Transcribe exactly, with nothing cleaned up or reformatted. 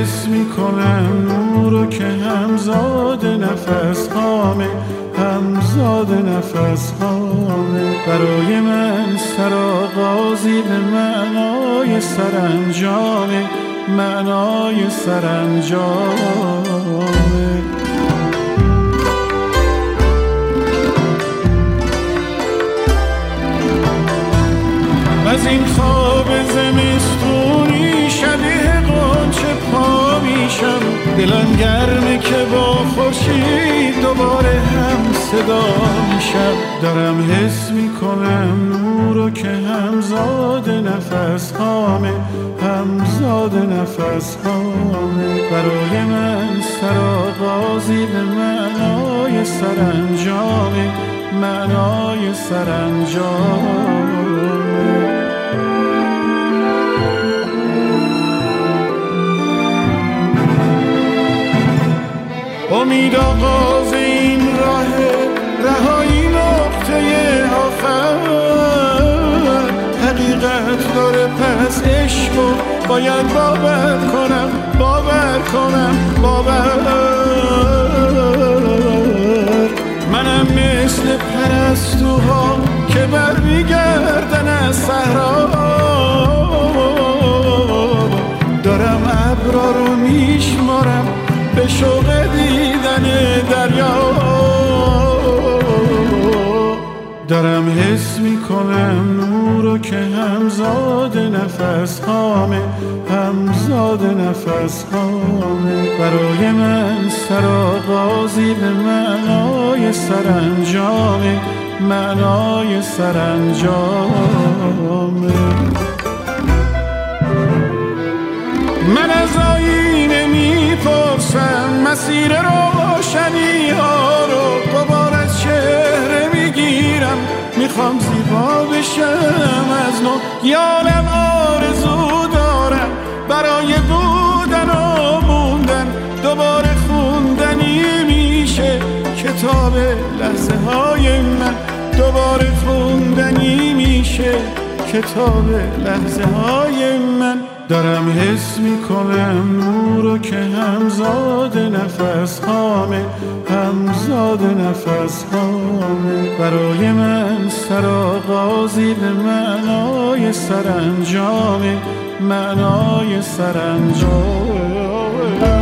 حس میکنم نورو که همزاد نفس هامه، همزاد نفس هامه. برای من سرآغازی به معنای سرانجامه، معنای سرانجامه. از این خواب زمستونی شبیه غنچه پا میشم، دلم گرمه که با خورشید دوباره هم صدا میشم. دارم حس میکنم نورو که همزاد نفس هامه، همزاد نفس هامه. برای من سرآغازی به معنای سرانجامه، معنای سرانجامه. امید آغاز این راه، رهایی نقطه آخر. حقیقت داره پس عشقو باید باور کنم، باور کنم، باور. منم مثل پرستوها که برمیگردن از صحرا، دارم ابرا رو میشمارم به شوق دیدن دریا. دارم حس میکنم نورو که همزاد نفس هامه، همزاد نفس هامه. برای من سرآغازی به معنای سرانجامه، معنای سرانجامه. من از آینه میپرسم مسیر روشنی ها رو، غبار از چهره میگیرم، میخوام زیبا بشم از نو. یالم آرزو دارم برای بودن و موندن، دوباره خوندنی میشه کتاب لحظه های من، دوباره خوندنی میشه کتاب لحظه های من. دارم حس میکنم نورو که همزاد نفس هامه، همزاد نفس هامه. برای من سرآغازی به معنای سرانجامه، معنای سرانجامه.